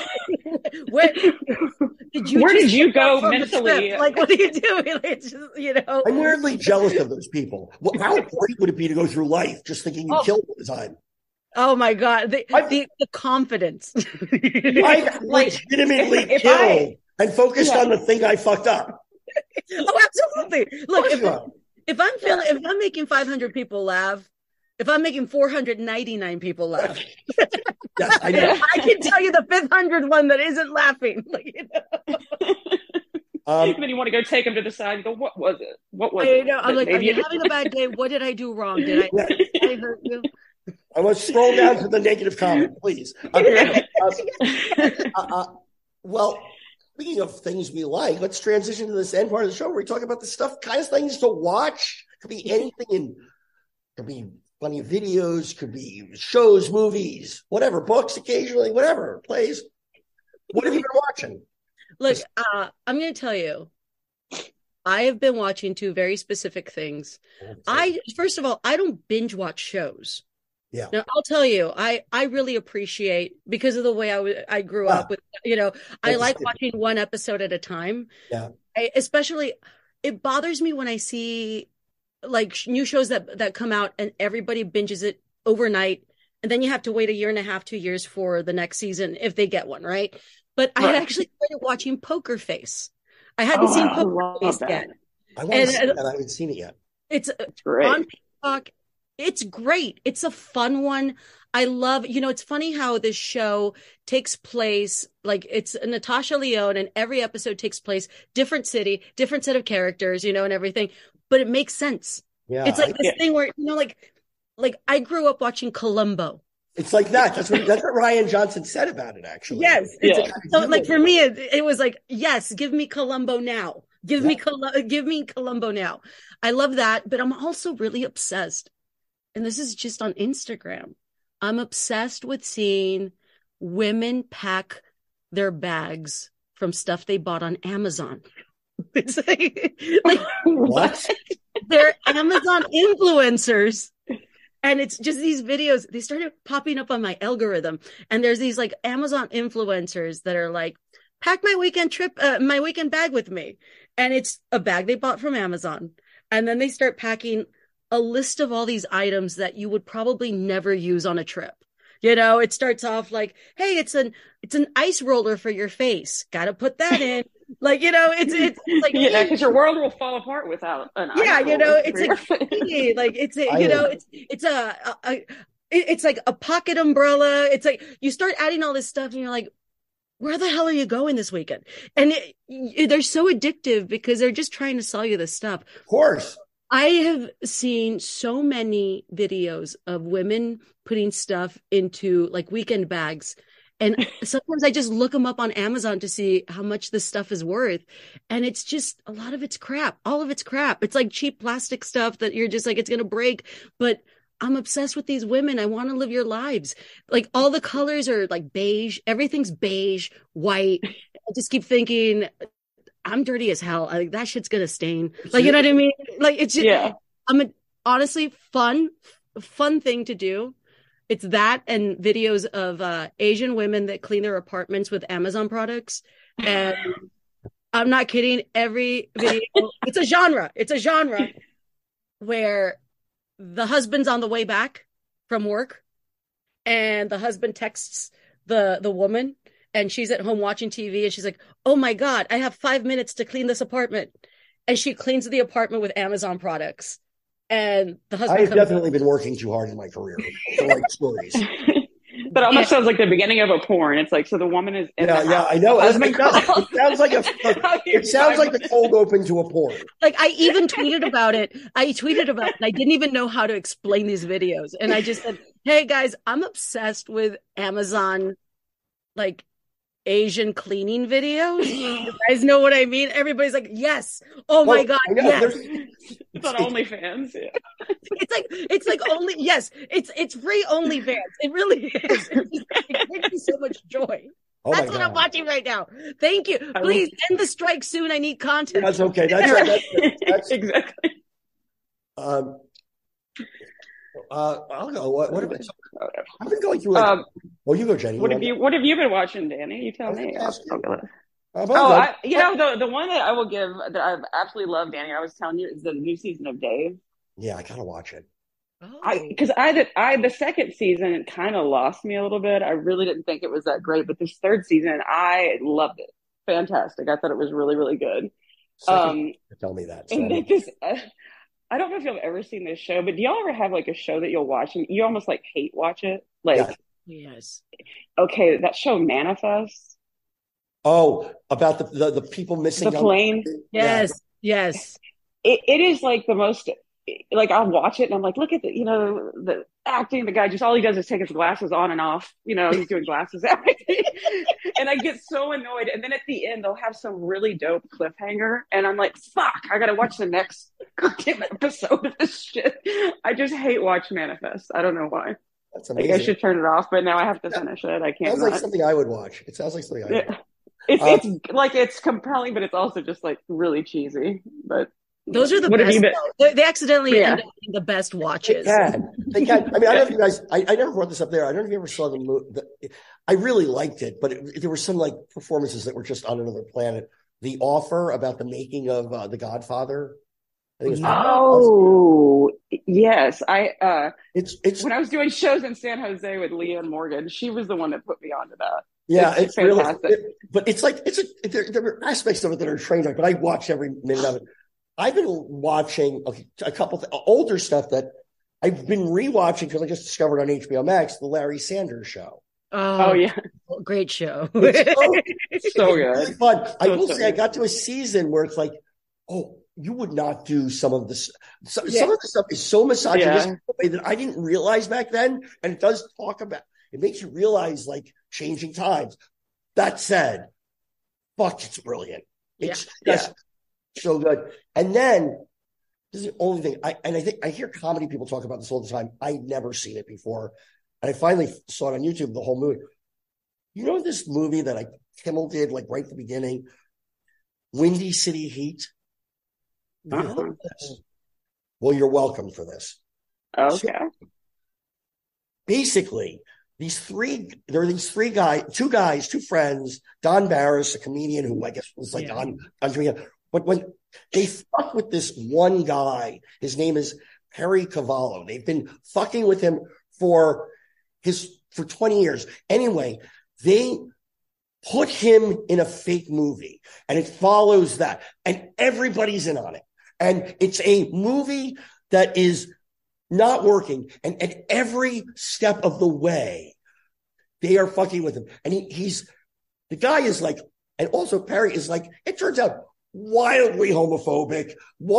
S5: did you go mentally?
S6: Like, what are you doing? Like, it's just,
S3: I'm weirdly jealous of those people. How great would it be to go through life just thinking you killed all the time?
S6: Oh my God, the confidence.
S3: I legitimately killed and focused on the thing I fucked up.
S6: Oh, absolutely. Look, if I'm making 500 people laugh, if I'm making 499 people laugh,
S3: yes, I know.
S6: I can tell you the 500th one that isn't laughing.
S5: Then you want to go take them to the side and go, what was it? What was it?
S6: I'm like, are you having a bad day? What did I do wrong? Did I hurt you?
S3: I want to scroll down to the negative comment, please. Well, speaking of things we like, let's transition to this end part of the show where we talk about the kind of things to watch. Could be anything, could be plenty of videos, could be shows, movies, whatever, books occasionally, whatever, plays. What have you been watching?
S6: Look, I'm going to tell you, I have been watching two very specific things. First of all, I don't binge watch shows.
S3: Yeah.
S6: Now, I'll tell you, I really appreciate, because of the way I grew up with, I like watching one episode at a time.
S3: Yeah.
S6: Especially, it bothers me when I see like new shows that come out and everybody binges it overnight. And then you have to wait 1.5 years, 2 years for the next season if they get one, right? But I actually started watching Poker Face. I hadn't seen
S5: I
S6: Poker
S5: love
S6: Face
S5: that.
S6: yet.
S3: I want to see that. I haven't seen it yet.
S6: It's
S5: Great.
S6: on TikTok. It's great. It's a fun one. I love, it's funny how this show takes place, like it's Natasha Lyonne, and every episode takes place different city, different set of characters, and everything, but it makes sense.
S3: Yeah,
S6: it's like this thing where, like I grew up watching Columbo.
S3: It's like that. That's what Rian Johnson said about it, actually.
S6: Yes. So like for me, it was like, yes, give me Columbo now. Give me Columbo now. I love that, but I'm also really obsessed. And this is just on Instagram. I'm obsessed with seeing women pack their bags from stuff they bought on Amazon. It's like
S3: what?
S6: They're Amazon influencers. And it's just these videos, they started popping up on my algorithm. And there's these like Amazon influencers that are like, pack my weekend trip, my weekend bag with me. And it's a bag they bought from Amazon. And then they start packing a list of all these items that you would probably never use on a trip. It starts off like, hey, it's an ice roller for your face. Got to put that in. Like, it's like,
S5: yeah, because your world will fall apart without an ice roller.
S6: It's like, it's like a pocket umbrella. It's like you start adding all this stuff and you're like, where the hell are you going this weekend? And they're so addictive because they're just trying to sell you this stuff.
S3: Of course.
S6: I have seen so many videos of women putting stuff into like weekend bags. And sometimes I just look them up on Amazon to see how much this stuff is worth. And it's just, a lot of it's crap. All of it's crap. It's like cheap plastic stuff that you're just like, it's going to break. But I'm obsessed with these women. I want to live your lives. Like all the colors are like beige. Everything's beige, white. I just keep thinking, I'm dirty as hell. Like that shit's going to stain. Like, you know what I mean? Like it's just, honestly fun thing to do. It's that and videos of Asian women that clean their apartments with Amazon products. And I'm not kidding. Every video, it's a genre. It's a genre where the husband's on the way back from work and the husband texts the woman and she's at home watching TV and she's like, oh my God, I have 5 minutes to clean this apartment. And she cleans the apartment with Amazon products. And the husband
S3: I've definitely been working too hard in my career to write stories.
S5: That almost sounds like the beginning of a porn. It's like, so the woman is in the house.
S3: I know. It sounds like it sounds like the cold open to a porn.
S6: Like I even tweeted about it. I didn't even know how to explain these videos. And I just said, hey guys, I'm obsessed with Amazon, like Asian cleaning videos. You guys know what I mean? Everybody's like, yes. Oh my God. Yes.
S5: It's on OnlyFans. Yeah.
S6: It's like only, yes, it's free OnlyFans. It really is. It gives me so much joy. That's what I'm watching right now. Thank you. Please end the strike soon. I need content.
S3: That's okay. That's
S5: exactly.
S3: I'll go. What have I've been going through it. Well, you go, Jenny.
S5: What have you been watching, Danny? You tell me. The one that I will give that I've absolutely loved, Danny, I was telling you, is the new season of Dave.
S3: Yeah, I gotta watch it.
S5: Because the second season kind of lost me a little bit. I really didn't think it was that great, but this third season, I loved it. Fantastic. I thought it was really, really good.
S3: Tell me that.
S5: I don't know if you've ever seen this show, but do y'all ever have like a show that you'll watch and you almost like hate watch it? Like,
S6: yes.
S5: Okay, that show Manifest.
S3: Oh, about the people missing
S5: the plane.
S6: Yes.
S5: It is like the most. Like I'll watch it and I'm like, look at the acting. The guy just all he does is take his glasses on and off. He's doing glasses acting, and I get so annoyed. And then at the end, they'll have some really dope cliffhanger, and I'm like, fuck, I gotta watch the next goddamn episode of this shit. I just hate watch Manifest. I don't know why.
S3: That's amazing.
S5: Like I should turn it off, but now I have to finish it. I can't.
S3: Sounds like something I would watch. It sounds like something I would watch.
S5: It's like it's compelling, but it's also just like really cheesy. But
S6: those are the best. They accidentally end up being the best watches.
S3: They can. I mean, I don't know if you guys. I never brought this up there. I don't know if you ever saw the movie. I really liked it, but there were some like performances that were just on another planet. The Offer, about the making of The Godfather. I think it was
S5: yes.
S3: It's
S5: when I was doing shows in San Jose with Leah and Morgan, she was the one that put me onto that.
S3: Yeah, it's really,
S5: fantastic.
S3: but it's like there are aspects of it that are train wreck. But I watch every minute of it. I've been watching a couple older stuff that I've been rewatching because I just discovered on HBO Max the Larry Sanders Show.
S5: Oh yeah,
S6: great show.
S3: It's
S5: so
S3: really
S5: good.
S3: fun. I
S5: So
S3: will say I
S5: good.
S3: got to a season where it's like, oh, you would not do some of this. Some of the stuff is so misogynistic that I didn't realize back then, and it does talk about. It makes you realize like changing times. That said, fuck, it's brilliant. It's just so good. And then this is the only thing I think I hear comedy people talk about this all the time. I'd never seen it before. And I finally saw it on YouTube, the whole movie. You know this movie that Kimmel did like right at the beginning? Windy City Heat?
S5: Uh-huh.
S3: Well, you're welcome for this.
S5: Okay.
S3: So, basically, there are these three guys, two friends, Don Barris, a comedian who I guess was like on comedian. But when they fuck with this one guy, his name is Perry Cavallo. They've been fucking with him for 20 years. Anyway, they put him in a fake movie and it follows that and everybody's in on it. And it's a movie that is not working. And at every step of the way, they are fucking with him. And the guy is like, and also Perry is like, it turns out wildly homophobic,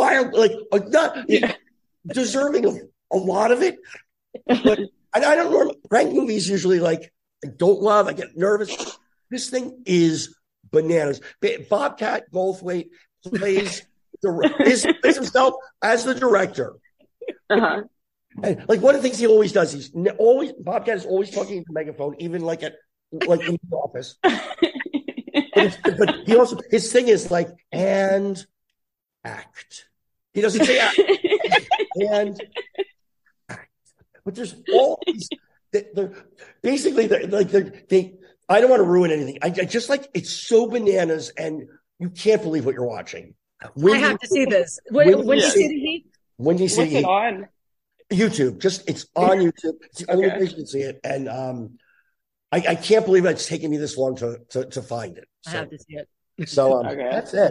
S3: deserving of a lot of it. But I don't know. Prank movies usually like I don't love. I get nervous. This thing is bananas. Bobcat Goldthwait plays himself as the director.
S5: Uh-huh.
S3: And like one of the things he always does, Bobcat is always talking into megaphone, even like in the office. But he also his thing is like and act. He doesn't say act. And but there's all these. Basically, I don't want to ruin anything. I just like it's so bananas, and you can't believe what you're watching.
S6: I have to see this. Windy City Heat.
S3: Windy City Heat.
S5: What's it on?
S3: YouTube. It's on YouTube. It's the only place you can see it, and I can't believe it's taken me this long to find it. So,
S6: I have to see it.
S3: So that's it.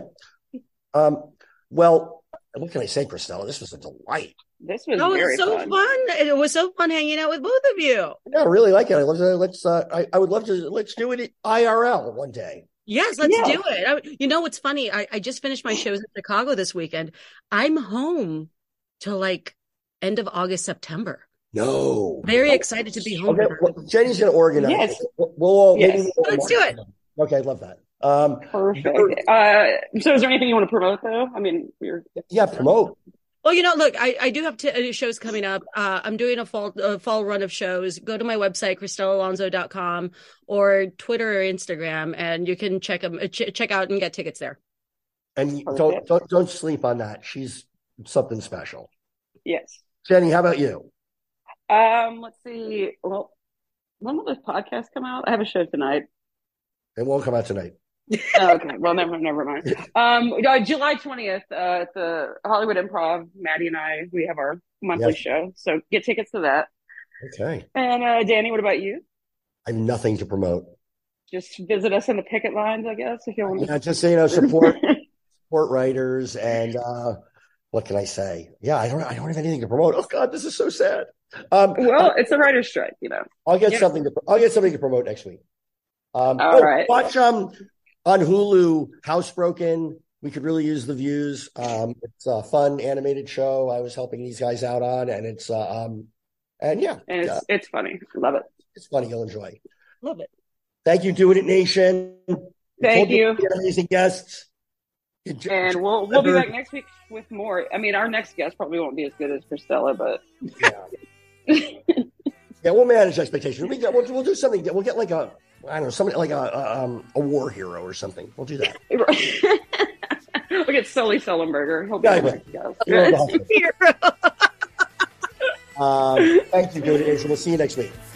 S3: Well, what can I say, Christella? This was a delight.
S5: This was very
S6: so fun. It was so fun hanging out with both of you.
S3: Yeah, I really like it. I would love to. Let's do it at IRL one day.
S6: Yes, let's do it. You know what's funny? I just finished my shows in Chicago this weekend. I'm home till like end of August, September.
S3: No.
S6: Very excited to be home.
S3: Okay, well, Jenny's going to organize.
S5: Yes.
S6: Let's do it.
S3: Okay, I love that.
S5: Perfect. So is there anything you want to promote though? I mean,
S3: promote.
S6: Well, look, I do have shows coming up. I'm doing a fall run of shows. Go to my website, ChristellaAlonso.com, or Twitter or Instagram, and you can check out and get tickets there.
S3: And don't sleep on that. She's something special.
S5: Yes.
S3: Jenny, how about you?
S5: Let's see. Well, when will this podcast come out? I have a show tonight.
S3: It won't come out tonight.
S5: Okay. Well, never mind. July 20th at the Hollywood Improv. Maddie and I, we have our monthly show, so get tickets to that.
S3: Okay.
S5: And Danny, what about you?
S3: I have nothing to promote.
S5: Just visit us in the picket lines, I guess, if you want.
S3: Yeah, just support writers and what can I say? Yeah, I don't have anything to promote. Oh God, this is so sad.
S5: Well, it's a writer's strike,
S3: I'll get something to promote next week.
S5: All right.
S3: Watch on Hulu, Housebroken. We could really use the views. It's a fun animated show. I was helping these guys out on, and it's
S5: it's funny. Love it.
S3: It's funny. You'll enjoy.
S6: Love it.
S3: Thank you, Doing It Nation.
S5: Thank you.
S3: Amazing guests.
S5: And we'll be back next week with more. I mean, our next guest probably won't be as good as Christella, but
S3: yeah, we'll manage expectations. We'll do something. We'll get like somebody like a war hero or something. We'll do that.
S5: We'll get Sully Sullenberger. He'll be
S3: Thank you, Doing It Nation. We'll see you next week.